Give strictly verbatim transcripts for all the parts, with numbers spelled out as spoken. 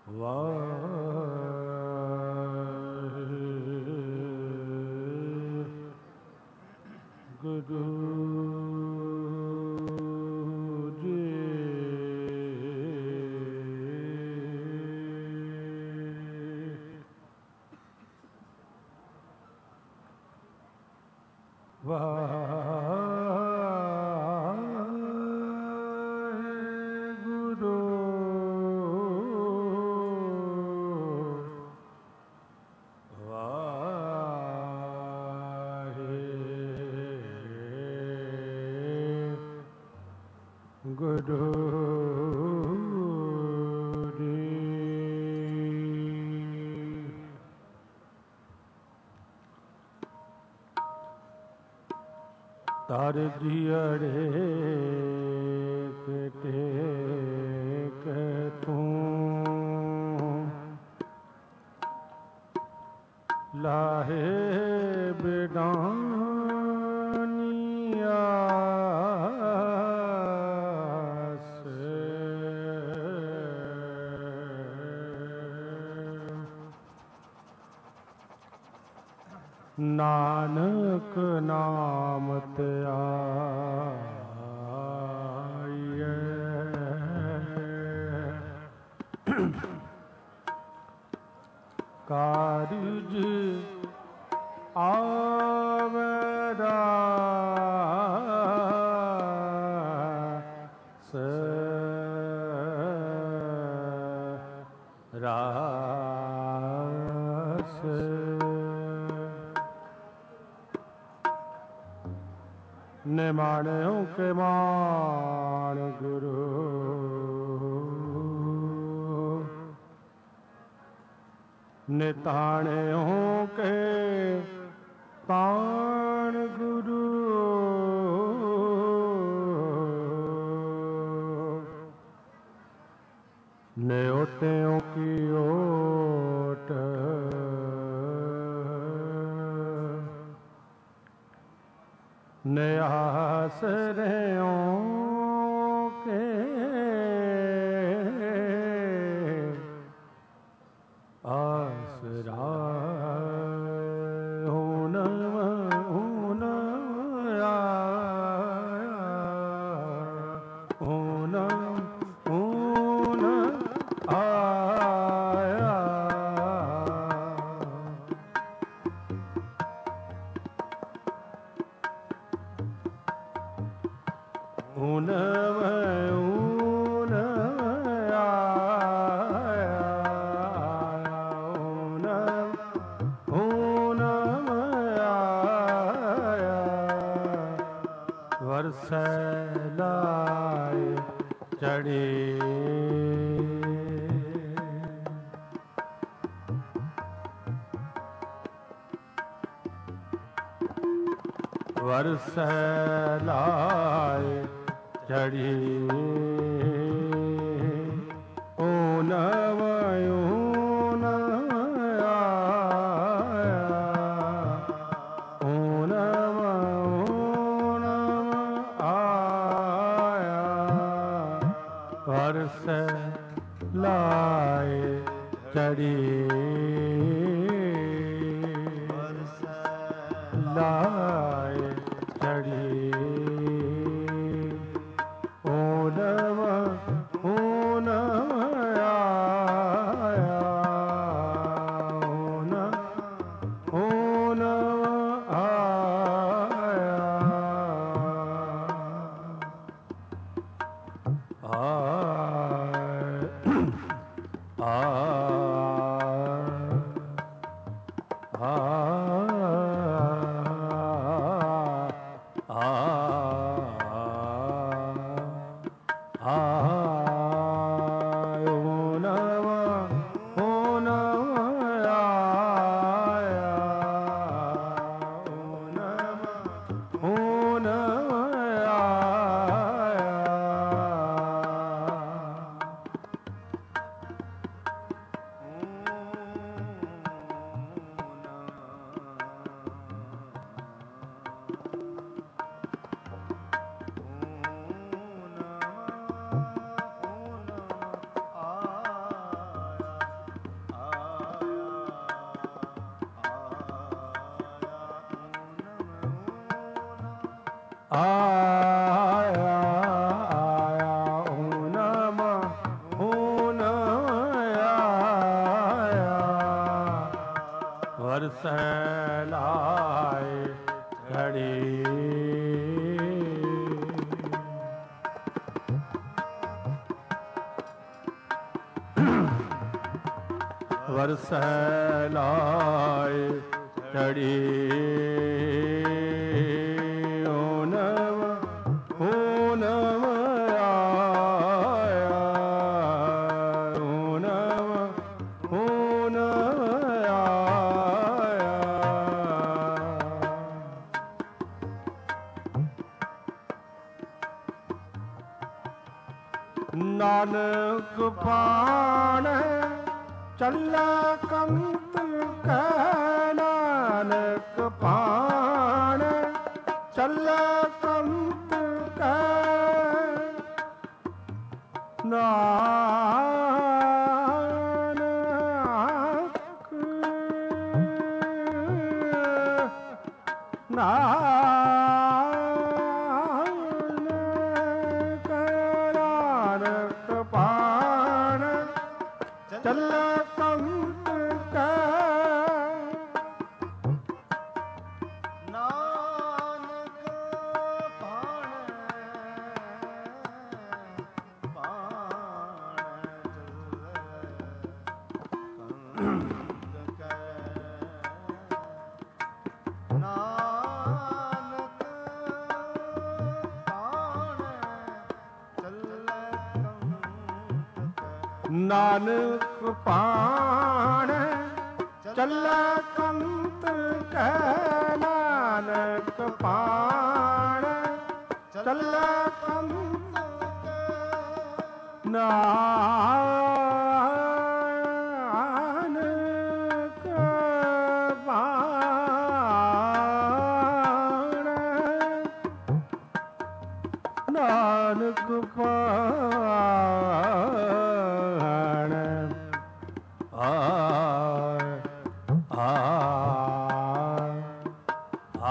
ਤਰ ਜਿਅੜੇ ਕਟੇ ਕਹਿ ਤੂੰ ਲਾਹੇ ਬਿਡਾਨੀ ਆਸ ਨਾਨਕ ਨਾਮ ਤੇ ਆਈਐ ਕਾਰਜ ਆਵਰਾ ਸ ਰਾਸ ਨਿਮਾਣਿਓ ਕੇ ਮਾਣ ਗੁਰੂ ਨਿਤਾਣਿਓ ਕੇ ਤਾਣ ਗੁਰੂ ਨਿਉਟਿਓ ਕੀ ਓਟ ਨਿਆਸ ਰਿਓ ਕੇ ਆਸਰਾ ਹੁਣ ਹੁਣ ਆਇਆ ਹੁਣ ਹੁਣ ਆਇਆ ਹੁਣ ਸੈਲਾਏ ਚੜੇ ਵਰਸੈ ਲਾਏ ਚੜੀ ਓ ਨਵਿਓ ਵਰਸੈ ਲਾਏ ਚੜੀ ਵਰਸੈ ਲਾਏ ਚੜੀ ਓ ਨਵ ਓ ਨਵ ਆਇਆ ਓ ਨਵ ਓ ਨਵ ਆਇਆ ਆ ਆ ਆ ਆਇਆ ਆਇਆ ਓ ਨਮः ਓ ਨਮः ਆਇਆ ਵਰਸੈ ਲਾਏ ਘੜੀ ਵਰਸੈ ਲਾਏ ਘੜੀ ਓ ਨਮः ਓ ਨਮः ਆਇਆ ਓ ਨਮः ਓ ਨਮः ਆਇਆ ਨਾਨਕ ਪਾਣੈ ਚੱਲੈ ਕੰਤ ਕੈ ਨਾਨਕ ਪਾਣੈ ਚੱਲੈ ਕੰਤ ਕੈ ਨਾਨਕ ਨਾਨਕ ਨਾਨਕ ਪਾਣੈ ਚੱਲੈ ਕੰਤ ਕੈ ਨਾਨਕ ਪਾਣੈ ਪਾਣੈ ਚੱਲੈ ਕੰਤ ਕੈ ਨਾਨਕ ਪਾਣੈ ਚੱਲੈ ਕੰਤ ਕੈ ਨਾਨਕ ਪਾਣੈ ਚੱਲੈ ਕੰਤ ਕੈ ਨਾਨਕ ਪਾਣੈ ਨਾਨਕ ਪਾਣੈ ਆ ਆ ਆ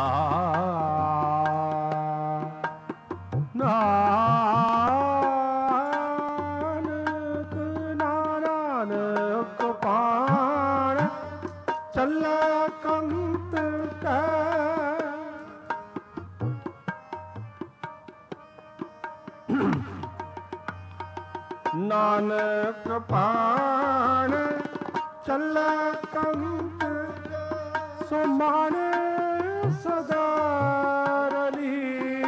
ਨਾਨਕ ਨਾਨਕ ਪਾਣੈ ਚੱਲੈ ਕੰਤ ਕੈ ਨਾਨਕ ਪਾਣੈ ਚੱਲੈ ਕੰਤ ਸੋ ਮਾਣੈ ਸਦਾ ਰਲੀ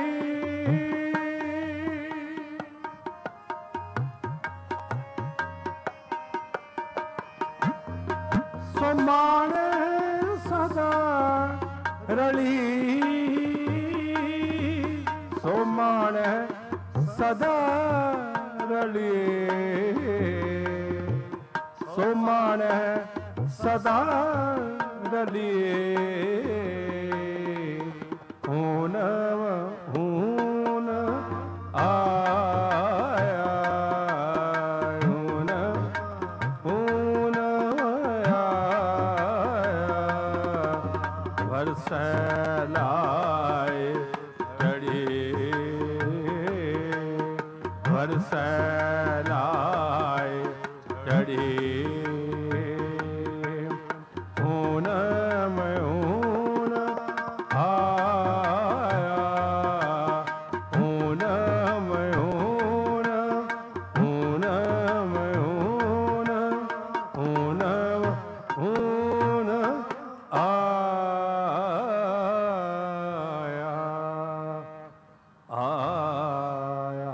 ਸੋ ਮਾਣੈ ਸਦਾ ਰਲੀ ਸੋ ਮਾਣੈ ਸਦਾ ਰਲੀਏ ਸੋ ਮਾਣੈ ਸਦਾ ਰਲੀਏ ਹੁਣ ਹੁਣ ਆਇਆ ਹੁਣ ਹੁਣ ਆਇਆ ਵਰਸੈ ਲਾਏ ਘੜੀ ਵਰਸੈ ਲਾਏ ਘੜੀ ਹੁਣ ਮੈਂ ਹੁਣ ਆਇਆ ਹੁਣ ਮੈਂ ਹੁਣ ਹੁਣ ਮੈਂ ਹੁਣ ਹੁਣ ਹੁਣ ਆਇਆ ਆਇਆ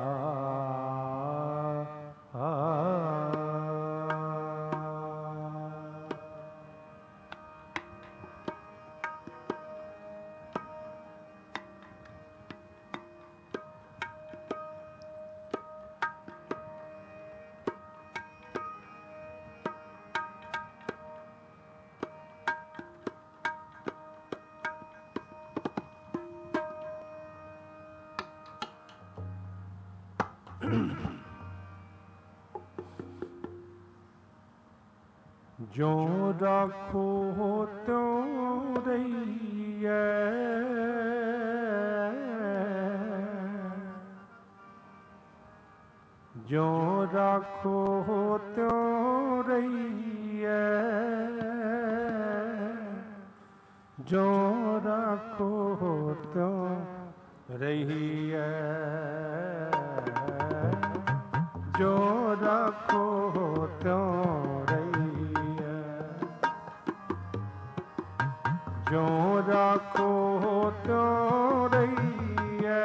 ਜੋ ਰੱਖੋ ਤਿਉ ਰਹੀਐ ज्यों राखो त्यों रहिए, ज्यों राखो त्यों रहिए, ज्यों राखो त्यों रहिए, ज्यों राखो त्यों रहिए,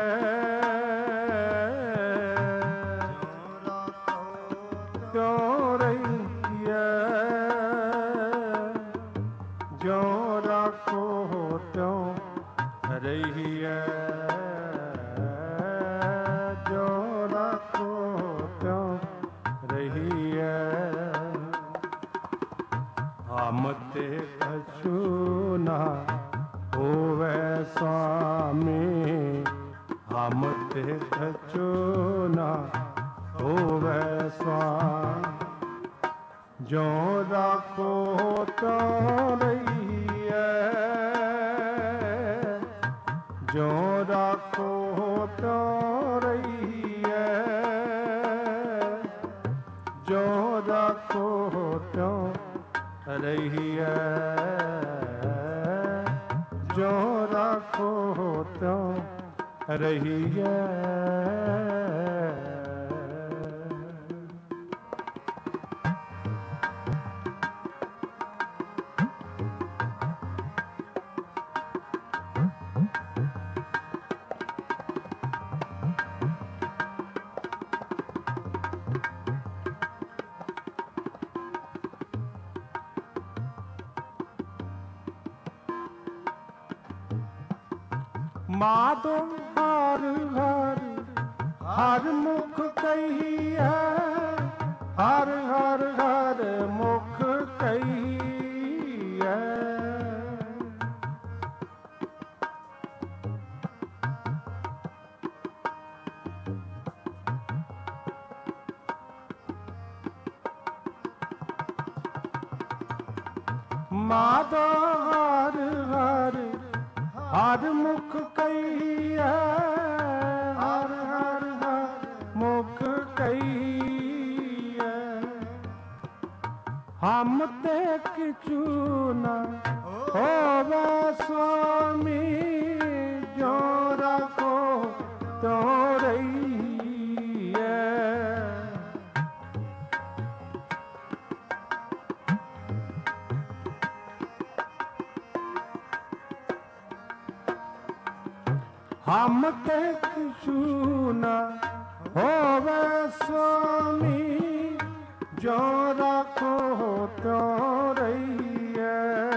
त्यों रहिए, ज्यों राखो त्यों रहिए, ज्यों राखो त्यों रहिए। हम ते कछु न होवे स्वामी, हम ते कछु न होवे स्वामी, ज्यों राखो त्यों रहिए, ज्यों राखो त्यों रहिए, ज्यों राखो त्यों रहिए, ज्यों राखो त्यों रहिए। माधो हर हर हर मुख कहिए, हर हर हर मुख कहिए, माधो हर हर हर मुख कहिए, हर हर हर मुख कहिए, हम ते किछु न होवे स्वामी, ज्यों राखो त्यों रहिए, हम ते किछु न होवे स्वामी, ज्यों राखो त्यों रहिए,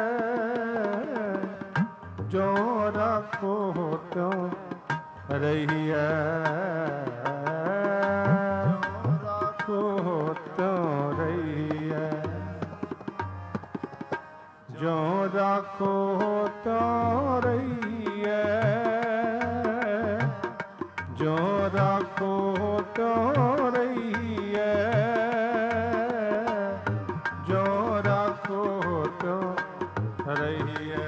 ज्यों राखो त्यों रहिए, ज्यों राखो त्यों रहिए, ज्यों राखो त्यों रहिए, ज्यों राखो त्यों रहिए, ज्यों राखो त्यों रहिए,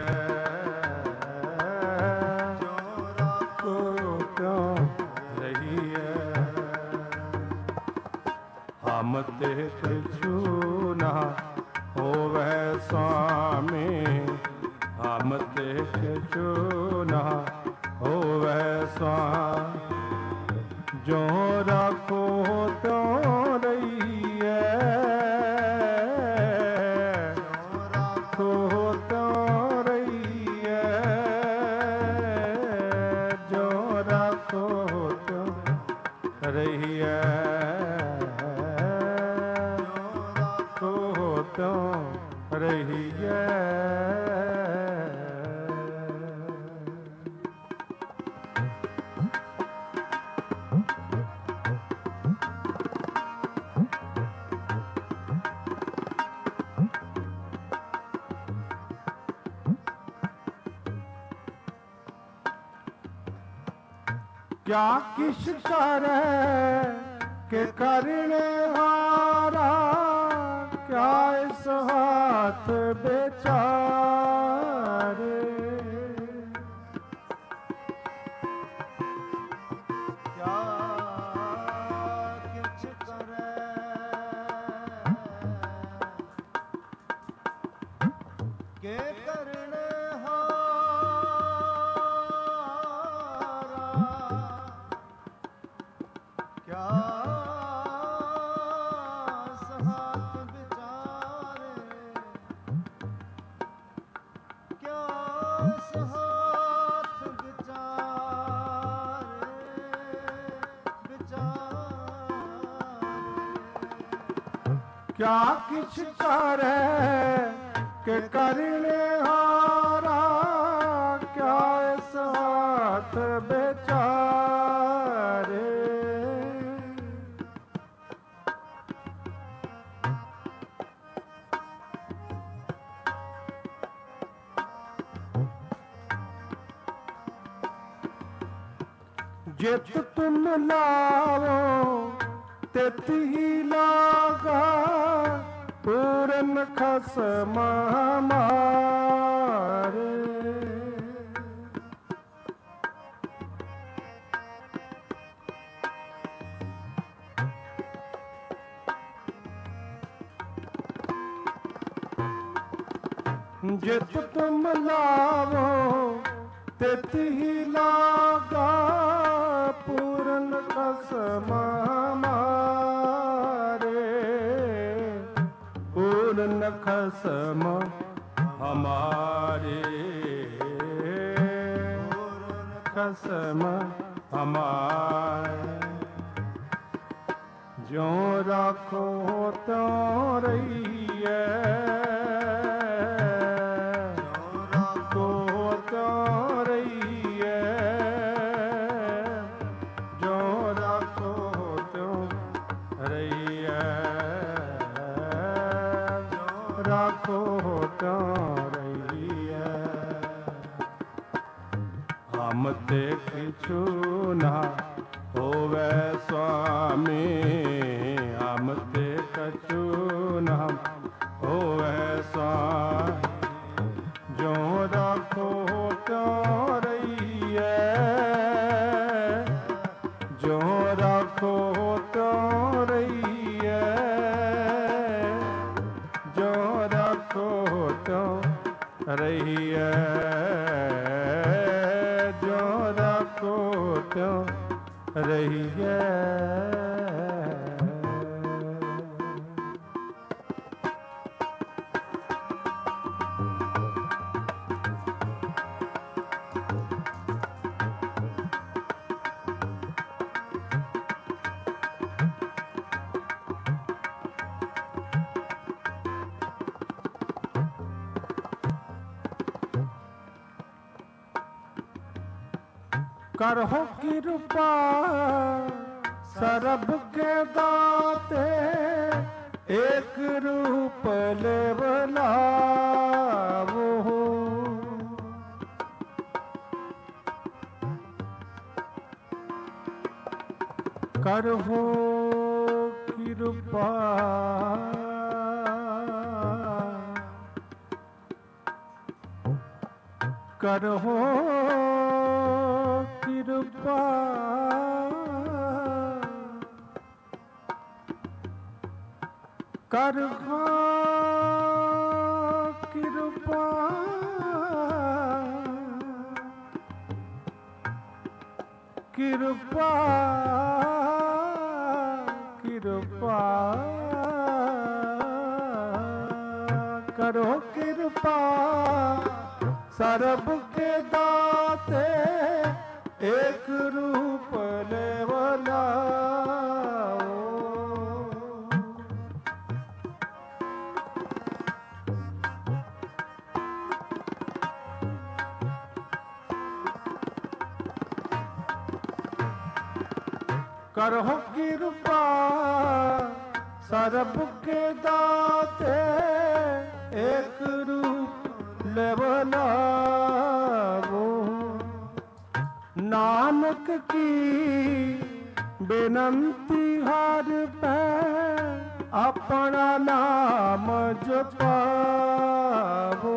ज्यों राखो त्यों रहिए। हम ते कछु न होवे स्वामी, हम ते कछु न होवे स्वामी, ज्यों राखो त्यों रहिए, ज्यों राखो त्यों रहिए, ज्यों राखो त्यों रहिए, ज्यों राखो त्यों रहिए। क्या किस करे के करने हारा, क्या इस हाथ बेचारे, क्या किस के करण क्या सहात बिचारे क्या सहात बिचारे बिचारे क्या किछ करे के करने हारा क्या सहात बेचारे जित तुम लाओ तित ही लागा पूरन खसम हमारे जित तुम लाओ तित ही लागा पूरन खसम हमारे पूरन खसम हमारे पूरन खसम हमारे जो राखो त्यों रहिए हम ते किछु ना होवे स्वामी हम ते कछु ना होवे स्वामी जो राखो त्यों रहिए जो राखो त्यों रहिए जो राखो त्यों रहिए जो राखो त्यों रहिए करहो कृपा सरब के दाते एक रूप लेवलावो करहो कृपा करहो कृपा करहो कृपा कृपा कृपा करो कृपा सर्व के दाते एक रूप लेवलाओ करहो कृपा सर्व के दाते एक रूप लेवलाओ नानक की बेनंती हर पे अपना नाम जपावो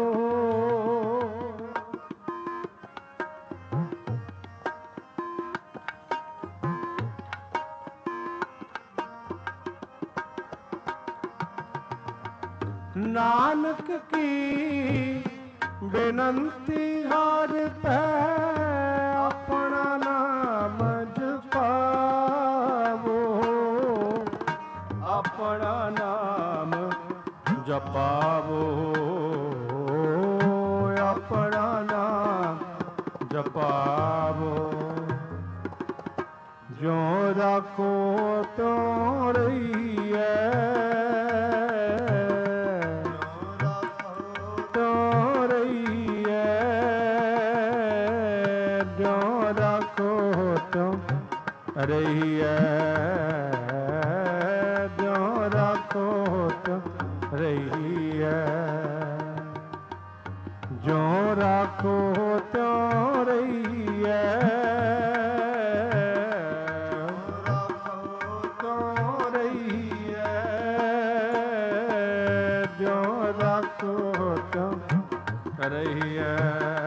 नानक की ਬੇਨੰਤੀ ਹਰ ਪੈ ਆਪਣਾ ਨਾਮ ਜਪਾਵੋ, ਆਪਣਾ ਨਾਮ ਜਪਾਵੋ, ਆਪਣਾ ਨਾਮ ਜਪਾਵੋ। ਜਿਉ ਰਾਖੋ ਤਿਉ ਰਹੀਐ, ਤਿਉ ਰਹੀਐ, ਜਿਉ ਰਾਖੋ ਤਿਉ ਰਹੀਐ, ਜਿਉ ਰਾਖੋ ਤਿਉ ਰਹੀਐ, ਜਿਉ ਰਾਖੋ ਤਿਉ ਰਹੀਐ, ਰਹੀਐ,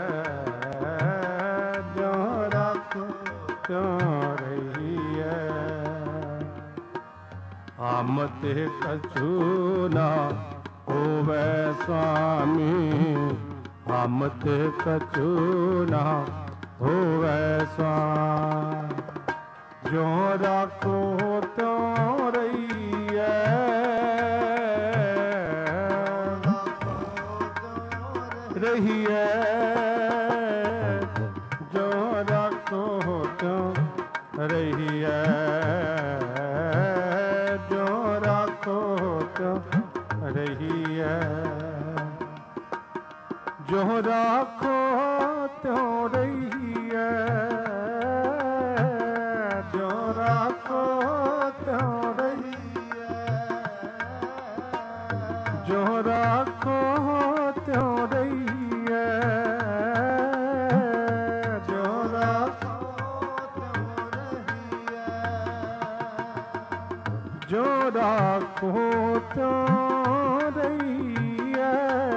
ਜਿਉ ਰਾਖੋ ਤਿਉ ਰਹੀਐ। ਹਮ ਤੇ ਕਛੂ ਨਾ ਹੋਵੈ ਸੁਆਮੀ, ਹਮ ਤੇ ਕਛੂ ਨਾ ਹੋਵੈ ਸੁਆਮੀ, ਜਿਉ ਰਾਖੋ ਤਿਉ ਰਹੀਐ, ਰਹੀਐ, ਜਿਉ ਰਾਖੋ ਤਿਉ ਰਹੀਐ, ਜਿਉ ਰਾਖੋ ਤਿਉ ਰਹੀਐ, ਜਿਉ ਰਾਖੋ ਤਿਉ ਰਹੀਐ, ਜਿਉ ਰਾਖੋ ਤਿਉ ਰਹੀਐ, ਜਿਉ ਰਾਖੋ ਤਿਉ ਰਹੀਐ, ਜਿਉ ਰਾਖੋ ਤਿਉ ਰਹੀਐ, ਜਿਉ ਰਾਖੋ ਤਿਉ ਰਹੀਐ,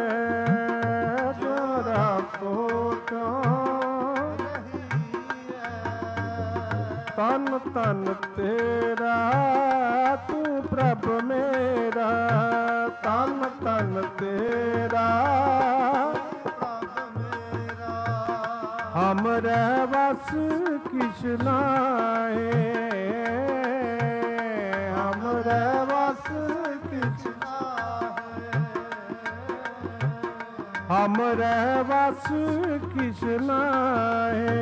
ਜਿਉ ਰਾਖੋ ਤਿਉ ਰਹੀਐ। ਤਨ ਤਨ ਤੇਰਾ ਤੂੰ ਪ੍ਰਭ ਮੇਰਾ, ਤਨ ਤਨ ਤੇਰਾ ਪ੍ਰਭ ਮੇਰਾ, ਹਮਰੇ ਵਸ ਕਿਛ ਨਾਹੀ, ਹਮਰੇ ਵਸ ਕਿਛ ਨਾਹੀ, ਹਮਰੇ ਵਸ ਕਿਛ ਨਾਹੀ,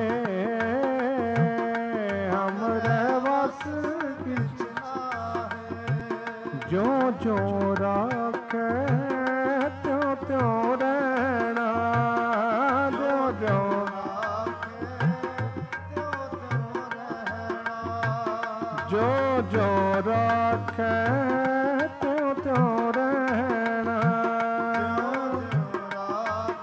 ਹਮਰੇ ਵਸ ਕਿਛ ਨਾਹੀ, ਜਿਉ ਜਿਉ ਰਾਖੈ ਤਿਉ ਤਿਉ ਰਹਿਣਾ, ਜਿਉ ਜਿਉ ਰਾਖੈ ਤਿਉ ਤਿਉ ਰਹਿਣਾ, ਜਿਉ ਜਿਉ ਰਾਖੈ ਤਿਉ ਤਿਉ ਰਹਿਣਾ, ਜਿਉ ਜਿਉ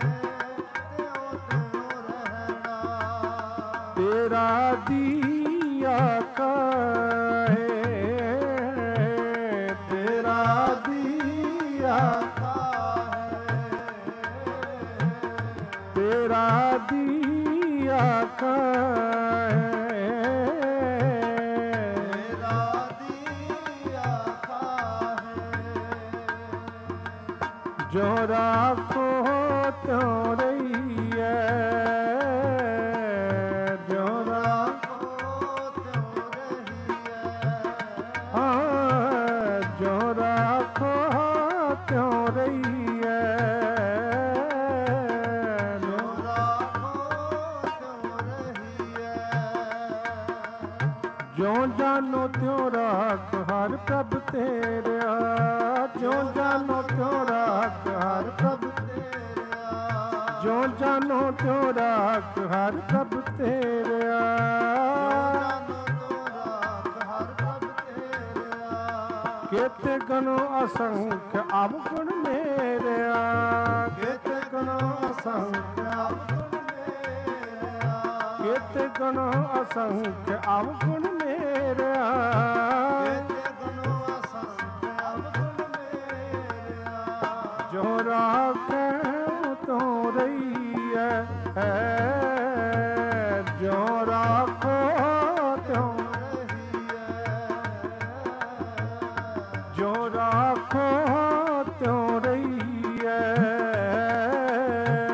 ਰਾਖੈ ਤਿਉ ਤਿਉ ਰਹਿਣਾ। ਤੇਰਾ ਦੀਆ ਕਾਹੇ, ਤੇਰਾ ਦੀਆ ਕਾਹੇ, ਤੇਰਾ ਦੀਆ ਕਾਹੇ, ਤੇਰਾ ਦੀਆ ਕਾਹੇ, ਜਿਉ ਰਾਖੋ ਤਿਉ ਰਹੀਐ, ਜਿਉ ਰਾਖੋ ਤਿਉ ਰਹੀਐ, ਹਾਂ ਜਿਉ ਰਾਖੋ ਤਿਉ ਰਹੀਐ, ਜਿਉ ਰਾਖੋ ਤਿਉ ਰਹੀਐ, ਜਿਉ ਜਾਨੋ ਤਿਉ ਰਾਖ ਹਰਿ ਪ੍ਰਭ ਤੇਰਾ, ਜਿਉ ਜਾਨੋ ਤਿਉ ਰਾਖ ਹਰਿ ਪ੍ਰਭ ਤੇਰਾ, ਜਿਉ ਜਾਨੋ ਤਿਉ ਰਾਖ ਹਰਿ ਪ੍ਰਭ ਤੇਰਾ, ਕੇਤੇ ਗਣੋ ਅਸੰਖ ਅਵਗੁਣ ਮੇਰਿਆ, ਕੇਤੇ ਗਣੋ ਅਸੰਖ ਅਵਗੁਣ ਮੇਰਿਆ, ਕੇਤੇ ਗਣੋ ਅਸੰਖ ਅਵਗੁਣ ਮੇਰਿਆ, ਕੇਤੇ ਗਣੋ ਅਸੰਖ ਅਵਗੁਣ ਮੇਰਿਆ, ਜੋ ਰਾਖੈ ਤੋ ਰਹੀਐ, ਜੋ ਰਾਖੋ ਤਿਉ ਜੋ ਰਾਖੋ ਤਿਉ ਰਹੀਐ,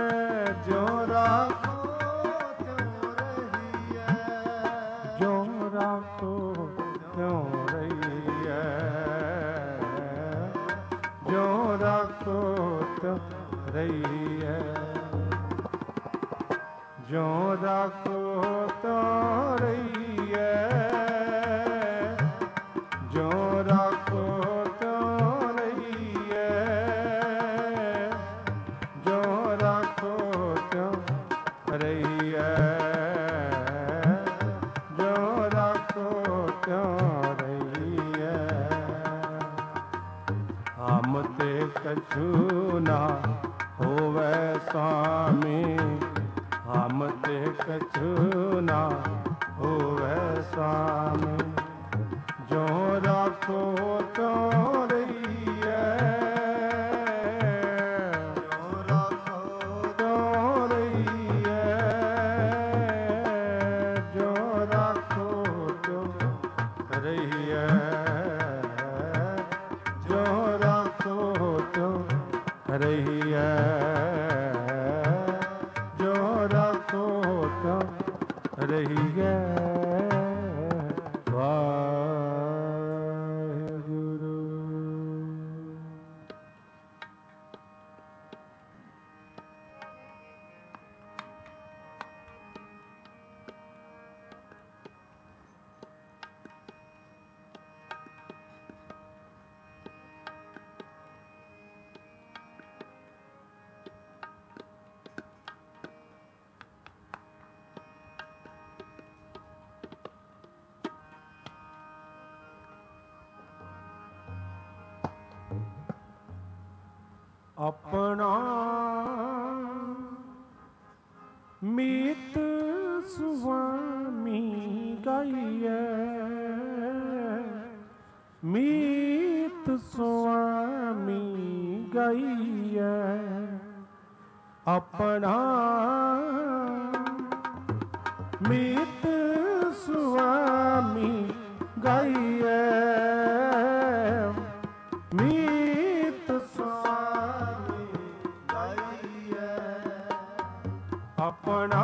ज्यों राखो त्यों रहिए, ज्यों राखो त्यों रहिए, ज्यों राखो त्यों रहिए, ज्यों राखो त्यों रहिए, ज्यों राखो त्यों रहिए। हम ते कछु ना होवे स्वामी, हम ते कछु ना होवे स्वामी, ज्यों राखो त्यों रहिए, ज्यों राखो त्यों रहिए, ज्यों राखो त्यों रहिए, ज्यों राखो त्यों रहिए, ज्यों राखो त्यों रहिए। वाहिगुरु। अपना मीत स्वामी गाइए, मीत स्वामी गाइए, अपना मीत स्वामी गाइए, मीत स्वामी गाइए, अपना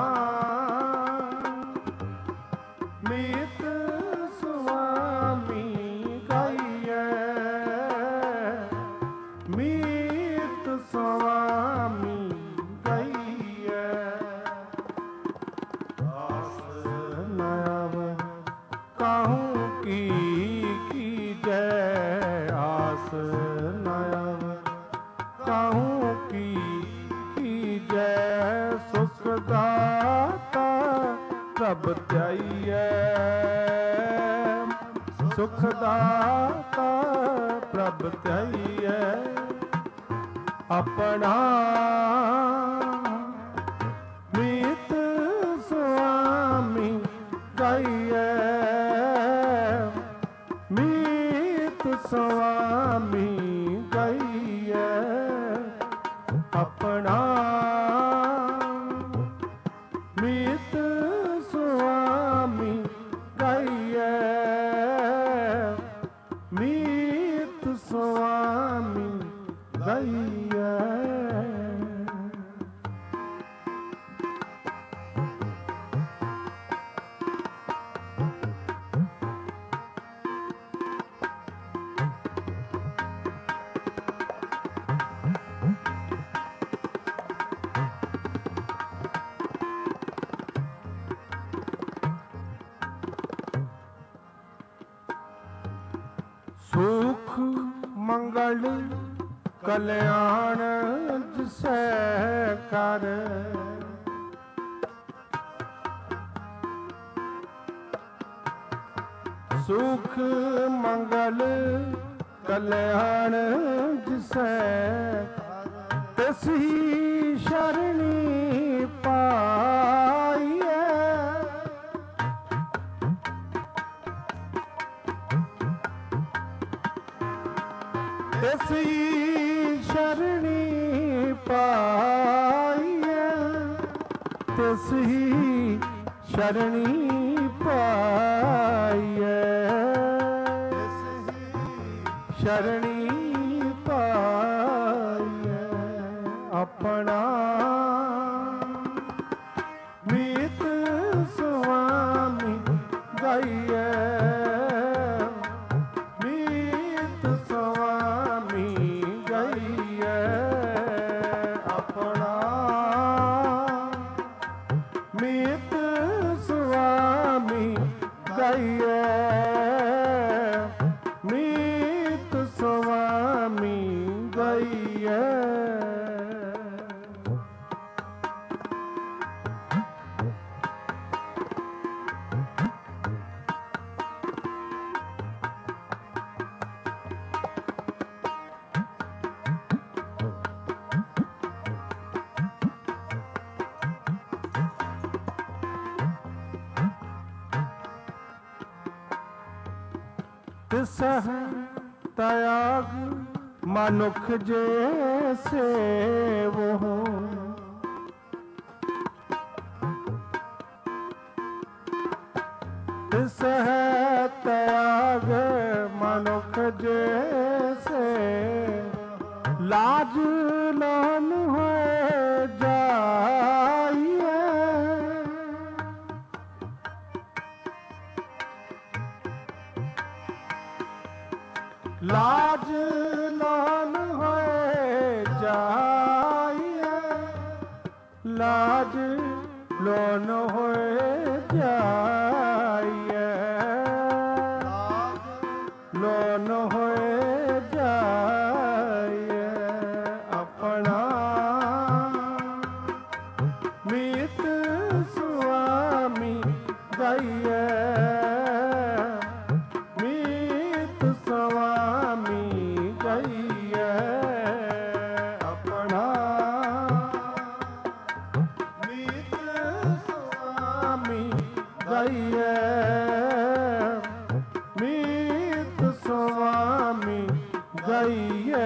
मीत स्वामी गाइए, मीत स्वामी गाइए। आस न आवे काहू की कीजै, आस न आवे काहू की कीजै, सुख दाता प्रभ ध्याइयै, सुख दाता प्रभ ध्याइयै, अपना मीत स्वामी गाइए, मीत स्वामी गाइए, अपना मीत स्वामी गाइए, मीत स्वामी गाइए। सुख मंगल कल्याण जिसै कर, सुख मंगल कल्याण जिसै, तिसही शरणी पाइयै, तिसही शरणी पाइयै, तिसही शरणी पाइयै, शरणी पाइयै, अपना मीत स्वामी गाइए, मीत स्वामी गाइए, ਗਈਏ। ਤਿਸਹਿ ਤਿਆਗ ਮਨੁਖ ਜੇ ਸੇਵੋ। ਤਿਸਹਿ ਤਿਆਗ ਮਨੁਖ ਜੇ ਸੇਵੋ। ਲਾਜ ਨਾਨ ਹੋਏ ਜਾਈਏ। ਲਾਜ ਨਾਨ ਹੋਏ ਜਾਈਏ। ਲਾਜ ਲੋਨ ਹੋਏ ਜਾਈਏ। ਲੋਨ ਹੋਏ ਜਾਈਏ। ਆਪਣਾ ਮੀਤ ਸੁਆਮੀ ਗਾਈਏ। ਮੀਤ ਸੁਆਮੀ ਗਾਈਏ।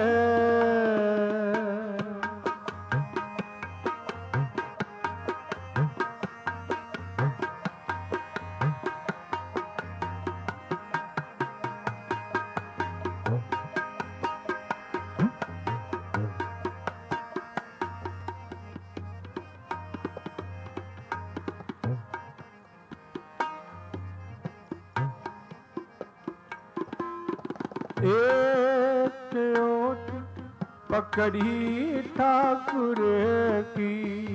एक ओट पकड़ी ठाकुर की।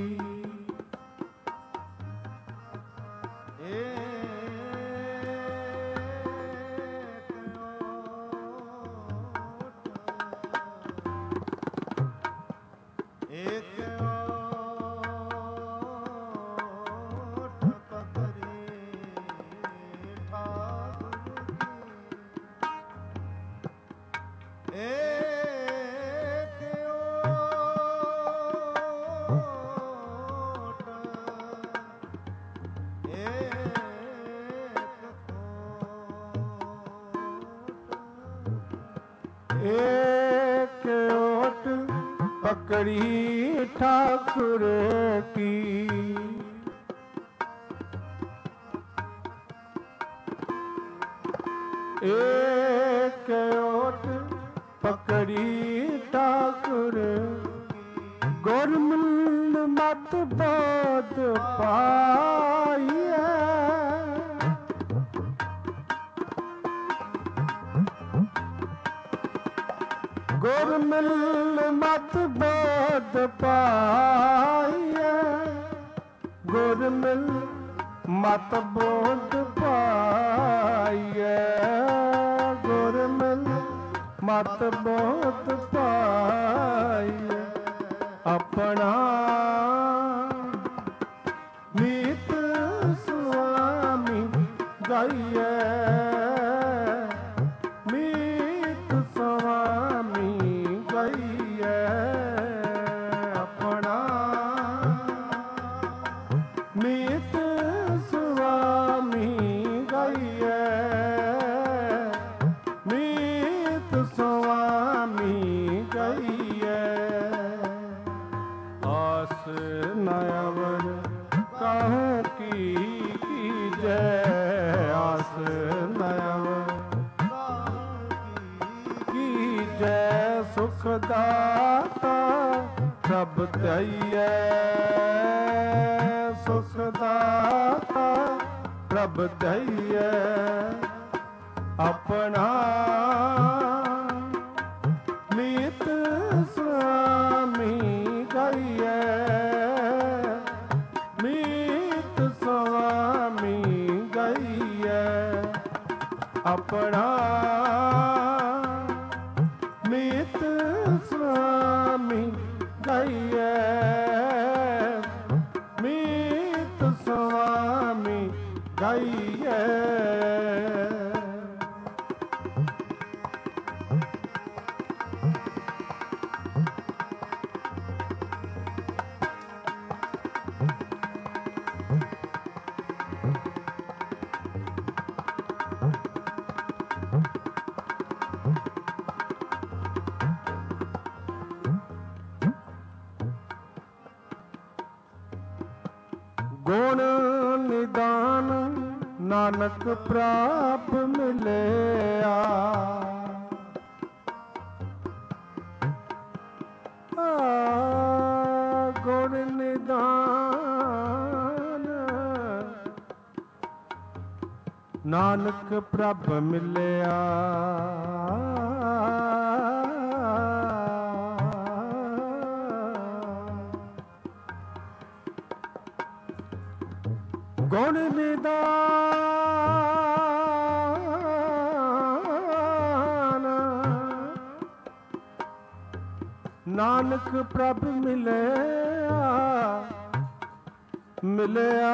एक एक ओट पकड़ी ठाकुर की। एक ओट पकड़ी ठाकुर। गुरमिल मत बोध पाइए। गुरमिल मत बोध पाइए। गुरमिल मत बोध पाइए। गुरमिल मत बोध पाइए। अपना मीत स्वामी गाइए। मीत स्वामी गाइए। अपना मीत स्वामी गाइए। मीत स्वामी गाइए। आस नयवर कहूँ की जय। आस नयवर की जय। सुख दाता प्रभ दइए। सुख दाता प्रभ दइए। अपना मीत स्वामी गाइए। मीत स्वामी गाइए। अपना मीत स्वामी ਗਾਈਏ ਮੀਤ ਸੁਆਮੀ ਗਾਈਏ ਗੁਣ ਨਿਦਾਨ ਨਾਨਕ ਪ੍ਰਾਪ ਮਿਲਿਆ ਆ ਗੁਣ ਨਿਦਾਨ ਨਾਨਕ ਪ੍ਰਭ ਮਿਲਿਆ ਗੁਣ ਨਿਦਾਨ ਨਾਨਕ ਪ੍ਰਭ ਮਿਲਿਆ ਮਿਲਿਆ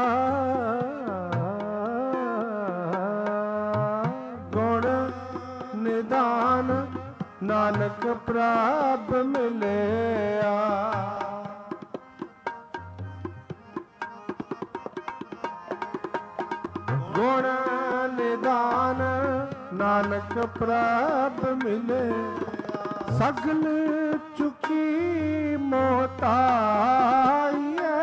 ਗੁਣ ਨਿਦਾਨ ਨਾਨਕ ਪ੍ਰਭ ਮਿਲਿਆ ਗੁਣ ਨਿਦਾਨ ਨਾਨਕ ਪ੍ਰਭ ਮਿਲੇ ਸਗਲ ਚੁਕੀ ਮੋਤਾਈਐ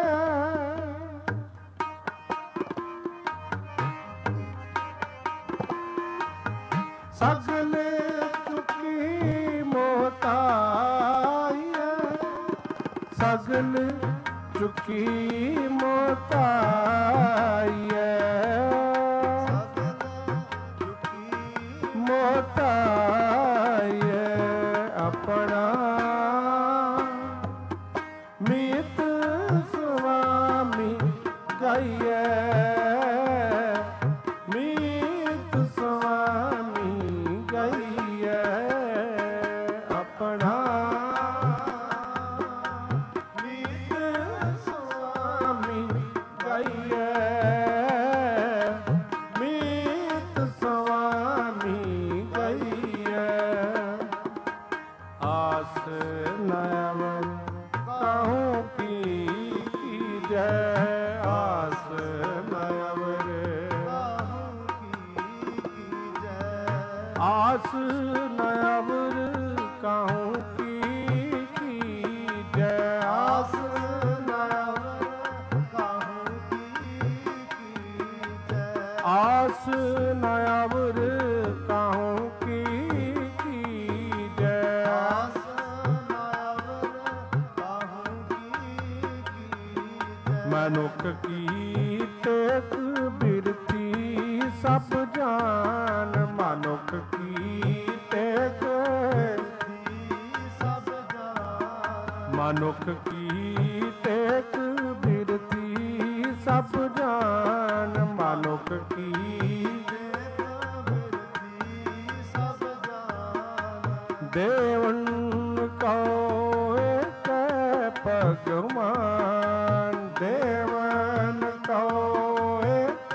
ਸਗਲ ਚੁਕੀ ਮੋਤਾਈਐ ਸਗਲ ਚੁਕੀ ਮੋਤਾਈਐ ਮੋਤਾਈਐ ਆਪਣਾ ਮੀਤ ਸੁਆਮੀ ਗਾਈਐ ਮੀਤ ਸੁਆਮੀ ਗਾਈਐ ਆਪਣਾ ਮੀਤ ਸੁਆਮੀ ਗਾਈਐ ਮੀਤ ਸੁਆਮੀ ਆਸ ਨੈਵਰ ਕਾਹੂ ਕੀ ਕੀਜੈ ਆਸ ਨੈਵਰ ਕਾਹੂ ਕੀ ਕੀਜੈ ਆਸ ਨੈਵਰ ਕਾਹੂ ਕੀ ਕੀਜੈ ਆਸ ਨੈਵਰ ਕਾਹੂ ਕੀ ਕੀਜੈ ਆਸ ਨੈਵਰ ਕਾਹੂ ਕੀ ਮਨੁੱਖ ਕੀ ਟੇਕ ਬਿਰਤੀ ਸਭ ਜਾਨ ਮਨੁੱਖ ਕੀ ਟੇਕ ਸਭ ਜਾਨ ਮਨੁੱਖ ਕੀ ਟੇਕ ਬਿਰਤੀ ਸਭ ਜਾਨ ਮਨੁੱਖ ਕੀ ਸਭ ਜਾਨ ਦੇਵਨ ਕੋ ਏਕ ਭਗਵਾਨ ਦੇਵਨ ਕੋ ਏਕ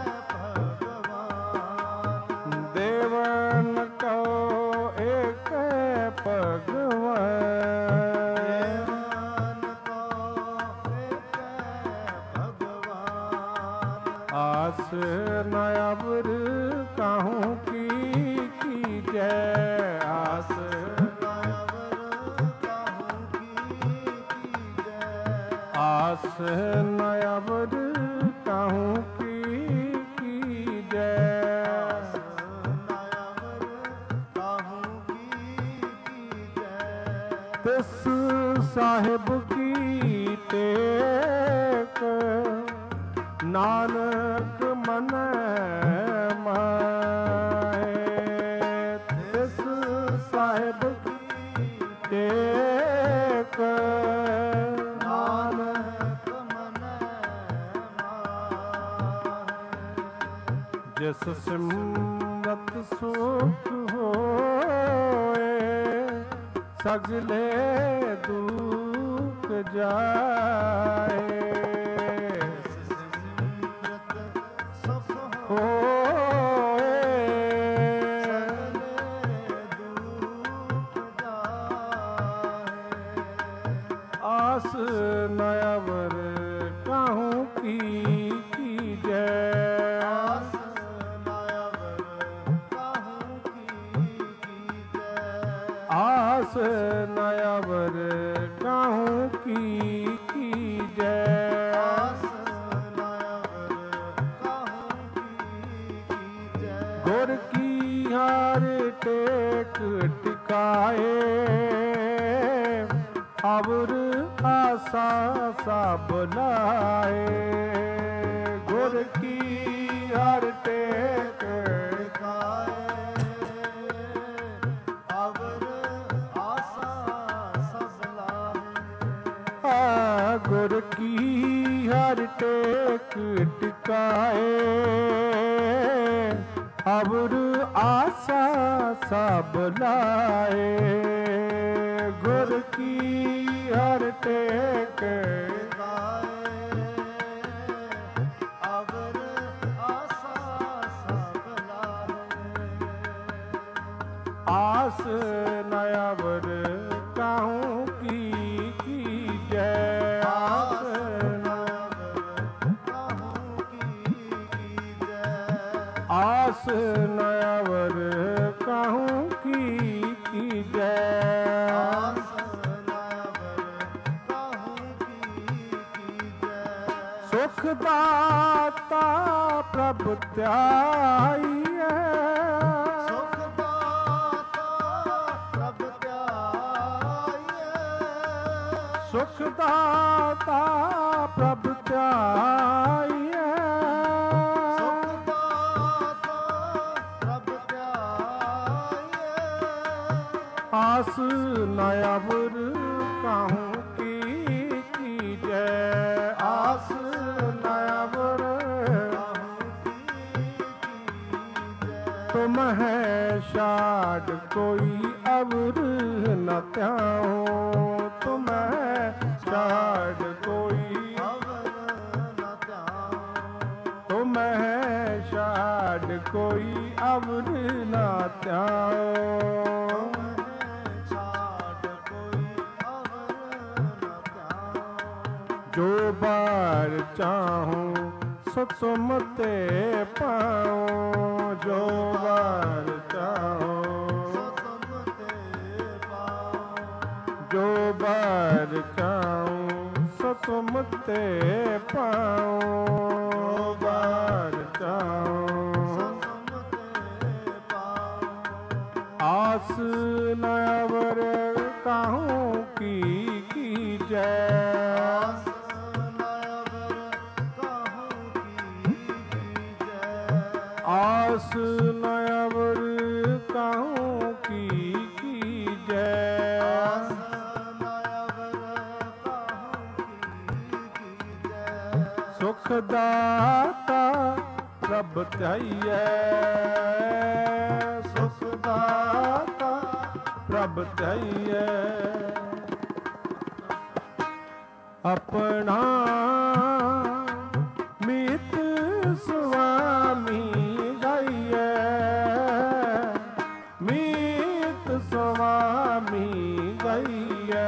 ਭਗਵਾਨ ਦੇਵਨ ਕੋ ਏਕ ਭਗਵਾਨ ਦੇਵਨ ਕੋ ਏਕ ਭਗਵਾਨ ਆਸ ਨ ਅਵਰ ਕਾਹੂ ਕੀ ਕੀਜੈ ਆਸ ਆਸ ਨ ਅਵਰ ਕਾਹੂ ਕੀ ਕੀਜੈ ਆਸ ਨ ਅਵਰ ਕਾਹੂ ਕੀ ਕੀਜੈ ਤਿਸ ਸਾਹਿਬ ਕੀ ਟੇਕ ਨਾਨਕ ਮਨੈ ਮਾਹੇ ਤਿਸ ਸਾਹਿਬ ਕੀ ਟੇਕ ਜਿਸ ਸਿਮਰਤ ਸੁਖ ਹੋਏ ਸਗਲੇ ਦੂਰ ਜਾਏ। आस न अवर कहूँ की कीजै। आस न अवर कहूँ की कीजै। आस न अवर कहूँ की कीजै। आस न अवर कहूँ की कीजै। गुर की हार टेक टिकाए अवर आसा सब लाए। गुर की हर टेक टिकाए अवर आसा सब लाए। गुर की हर टेक टिकाए अवर आसा सब लाए। गुर की हर टेक टिकाए अवर आसा सब लाए। आस न अवर कहूँ की कीजै। आस न अवर कहूँ की कीजै। आस न अवर कहूँ की कीजै। आस न अवर कहूँ की कीजै। सुख दाता प्रभ त्याइए। सुख दाता प्रभ त्याइए। सुख दाता प्रभ त्याइए। सुख दाता प्रभ त्याइए। आस न अवर कहूँ की कीजै। आस न अवर तुम है शाद कोई अवर न त्याऊं। तुम है शाद कोई अवर न त्याऊं। तुम है शाद कोई अवर न त्याऊं। छाड़ कोई अवर न त्याऊं। जो बार चाहूं सो तुम ते पाऊं। जो बार चाहूं सो तुम ते पाऊं। जो बार चाहूं सो तुम ते पाऊं। जो बार चाहूं सो तुम ते पाऊं। आस न अवर कहूँ की कीजै। आस न अवर कहूँ की कीजै। आस न अवर कहूँ की कीजै। आस न अवर कहूँ की कीजै। सुख दाता प्रभ त्याइए। सुख दाता प्रभ त्याइए। अपना मीत स्वामी गाइए। मीत स्वामी गाइए।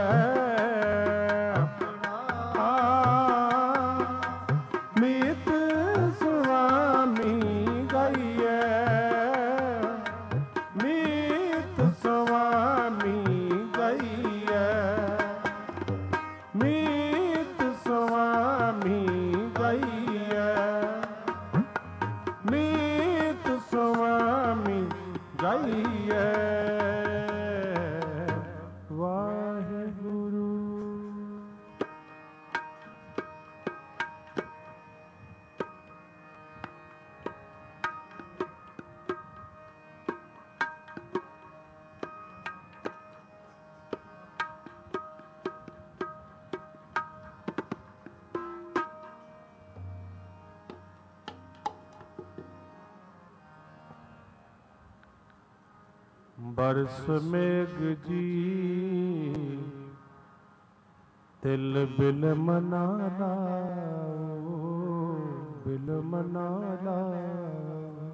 मीत स्वामी गाइए। मीत स्वामी गाइए। मीत स्वामी गाइए। मीत स्वामी गाइए। वाहिगुरु। बरस मेघ जी तिल बिल मना लाओ, बिल मना लाओ।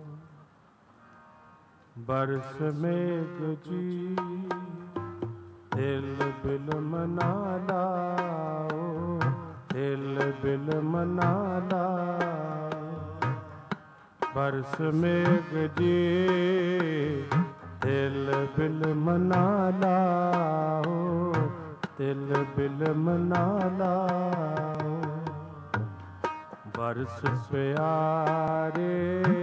बरस मेघ जी तिल बिल मना लाओ, तिल बिल मना लाओ। बरस मेघ जी तिल बिल मना लाओ, तिल बिल मना लाओ। बरस प्यारे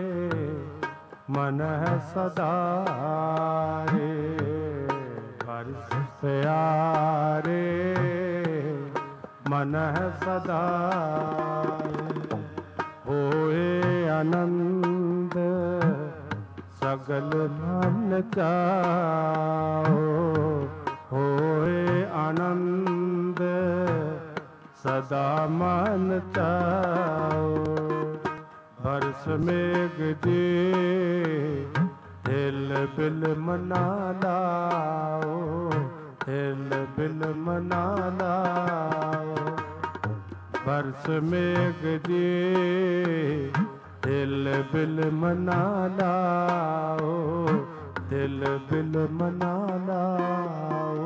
मन है सदा रे, बरस प्यारे मन है सदा। होए आनंद सगल मन चाओ, होए आनंद सदा मन चाओ। बरस मेघ जी तिल बिल मना लाओ, तिल बिल मना लाओ। बरस मेघ जी तिल बिल मना लाओ, तिल बिल मना लाओ।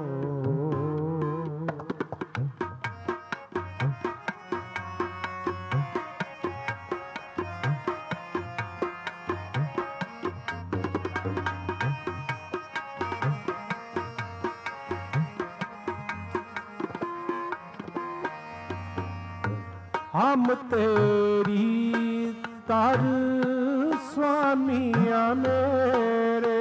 हम तेरी तर स्वामिया मेरे,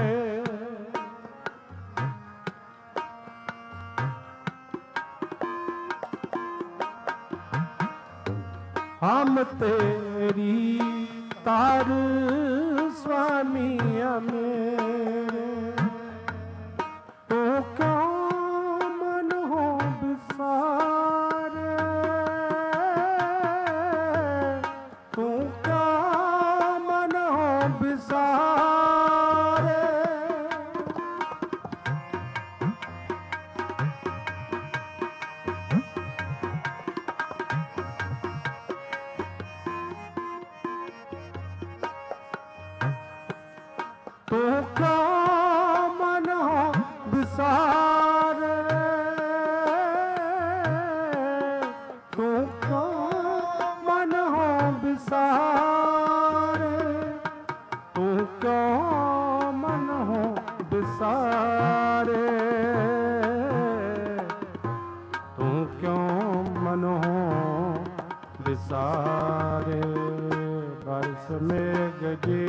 हम तेरी तार स्वामिया मेरे। तो क्यों मन हो बिसारे, तू क्या मन हो बिसारे। तू क्या मन हो बिसारे, तू क्या मन हो बिसारे। तू क्यों मन हो बिसारे, तू क्यों मन हो बिसारे। बरस मेघ जी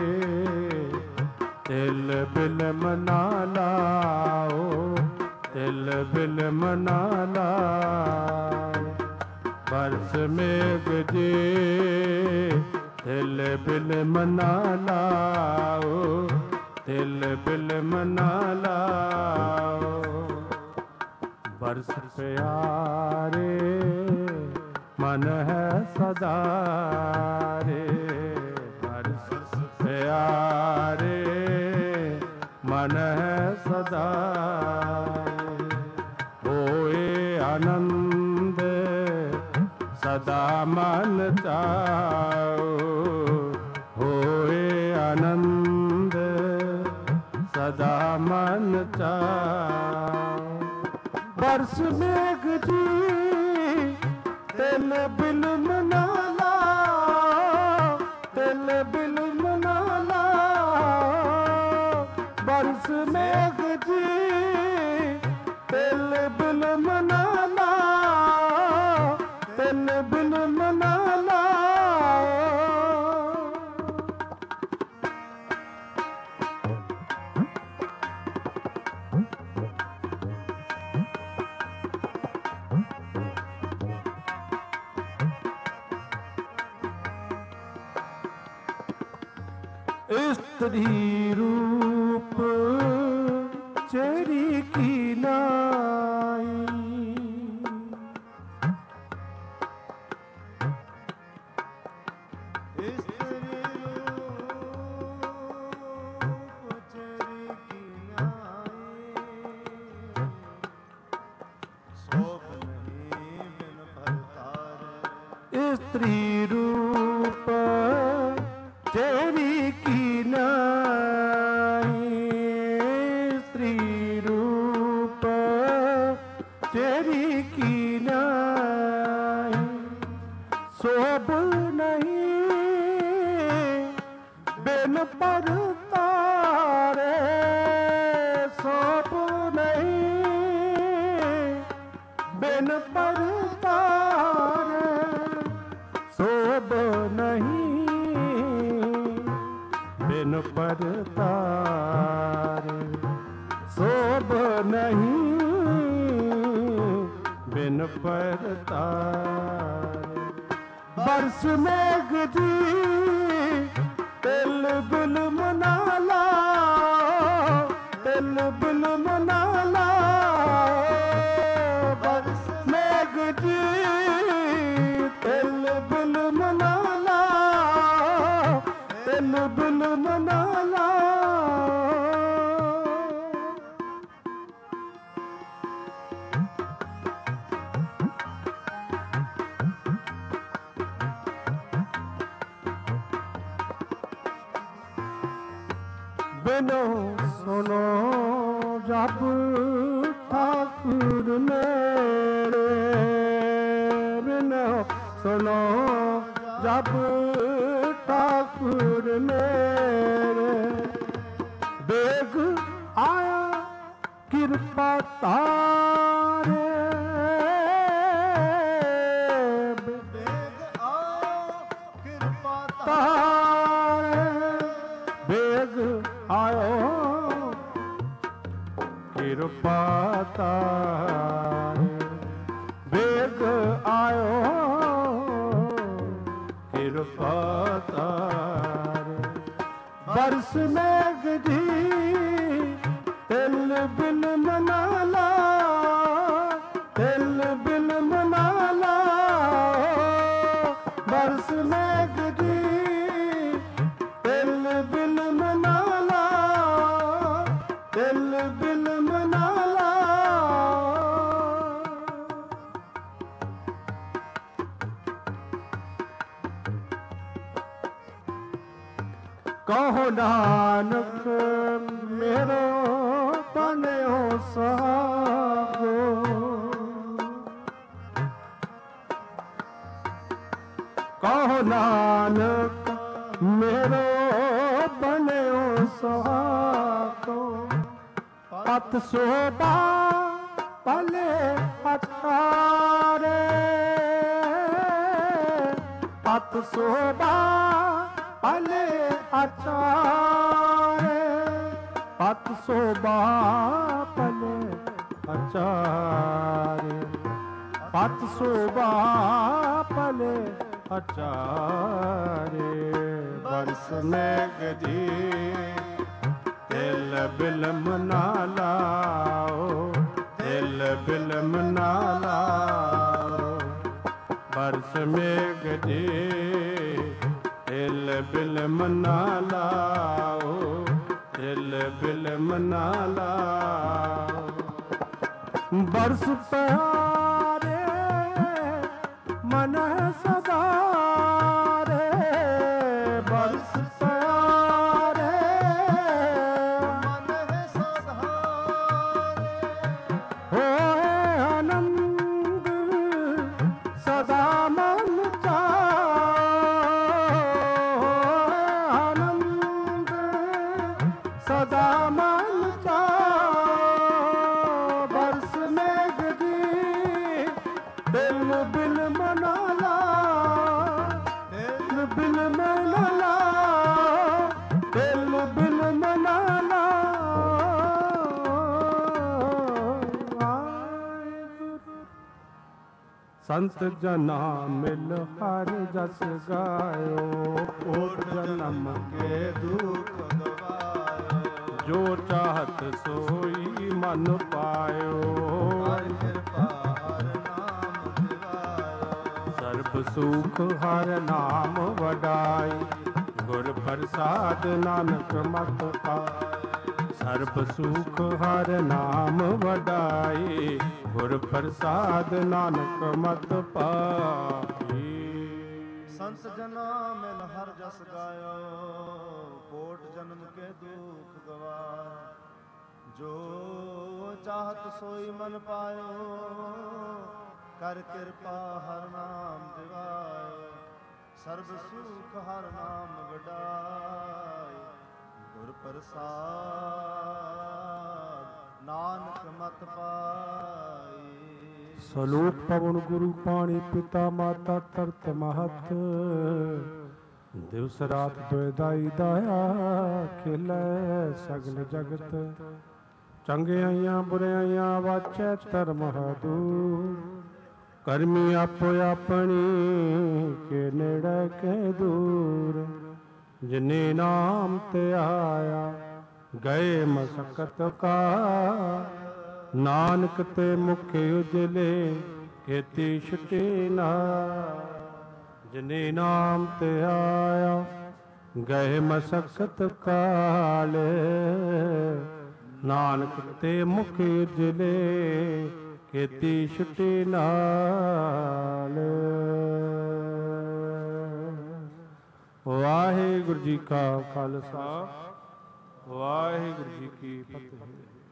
तिल बिल मना लाओ, तिल बिल मना लाओ। बरस मेघ जी तिल बिल मना लाओ, तिल बिल मना लाओ। बरस प्यारे मन है सदा रे, बरस प्यारे मन है सदा। होए आनंद सदा मन चाओ, होए आनंद सदा मन चाओ। बरस मेघ जी तिल बिल मना लाओ, तिल बिल मना लाओ। बरस मेघ जी तिल बिल मना लाओ, तिल बिल मना लाओ। स्त्री रूप चेरी की नाई, स्त्री रूप चेरी की नाई। शोक नहीं स्त्री रूप तेरी की नहीं, स्त्री रूप तेरी की नहीं, शोभ नहीं बिन पर तारे, शोभ नहीं बिन पर तारे, शोभ नहीं बिन पर तारे, शोभ नहीं बिन पर तारे। बरस मेघ जी तिल बिल मना ला, तिल बिल मना ला, बरस मेघ जी तिल बिल मना ला, तिल बिल मना ला। बिनो सुनो जब ठाकुर मेरे, बिनो सुनो जब ठाकुर मेरे, बेग आया कृपा तारे, बेग आओ कृपा तारे, बेग आयो कृपा तारे, बेग आयो कृपा तारे। बरस मेघ जी तिल बिल मना ला, तिल बिल मना ला, बरस मेघ जी तिल बिल मना ला, तिल बिल मना ला। कहो नानक मेरो बन्यो सुहागो, कहो नानक मेरो बन्यो सुहागो, पत शोभा पले अठारे, पत शोभा पले अचारे, पत शोभा पले अचारे, पत शोभा पले अचारे। बरस मेघ जी तिल बिल मना लाओ, तिल बिल मना लाओ, बरस मेघ जी तिल बिल मना लाओ, तिल बिल मना लाओ। बरस प्यारे मन सदा रे, बरस प्यारे मन है सदा होए आनंद सदा मन चाओ, आनंद सदा मन चाओ। बरस मेघ जी तिल बिल मना ला, तिल बिल मना ला, तिल बिल मना ला। संत जना मिल हर जस गायो, कोट जन्म के दुख गवायो, जो चाहत सोई मन पायो। हर कृपा हर नाम दिवायो, सर्ब सुख हर नाम वडाई, गुर प्रसाद नानक मत पाई। सर्ब सुख हर नाम वडाई, गुर प्रसाद नानक मत पाई। ਸੰਤ ਜਨਾ ਮਿਲ ਹਰ ਜਸ ਗਾਇਓ ਕੋਟ ਜਨਮ ਕੇ ਦੁਖ ਗਵਾਇਆ ਜੋ ਚਾਹਤ ਸੋਈ ਮਨ ਪਾਇਓ ਕਰ ਕਿਰਪਾ ਹਰ ਨਾਮ ਦਿਵਾਇਓ ਸਰਬ ਸੁਖ ਹਰ ਨਾਮ ਵਡਾਈ ਗੁਰ ਪ੍ਰਸਾਦ ਨਾਨਕ ਮਤ ਪਾਈ ਸਲੋਕ ਪਵਨ ਗੁਰੂ ਪਾਣੀ ਪਿਤਾ ਮਾਤਾ ਤਰਤ ਮਹਤ ਦਿਵਸ ਰਾਤ ਦੁਇ ਦਾਈ ਦਾਇਆ ਖੇਲੇ ਸਗਲ ਜਗਤ ਚੰਗਿਆਈਆਂ ਬੁਰਾਈਆਂ ਵਾਚੈ ਧਰਮ ਹਦੂਰ ਕਰਮੀ ਆਪੋ ਆਪਣੀ ਕੇ ਨੇੜੇ ਕੇ ਦੂਰ ਜਿਨੇ ਨਾਮ ਤੇ ਆਇਆ ਗਏ ਮਸਕਤ ਕਾ ਨਾਨਕ ਤੇ ਮੁਖ ਉਜਲੇ ਕੀਤੀ ਛੁਟੀ ਨਾ ਜਿਨੇ ਨਾਮ ਤੇ ਆਇਆ ਗਏ ਮਸਕਤ ਕਾਲ ਨਾਨਕ ਤੇ ਮੁਖ ਉਜਲੇ ਕੀਤੀ ਛੁਟੀ ਨਾਲ ਵਾਹਿਗੁਰੂ ਜੀ ਕਾ ਖਾਲਸਾ ਵਾਹਿਗੁਰੂ ਜੀ ਕੀ ਫਤਿਹ।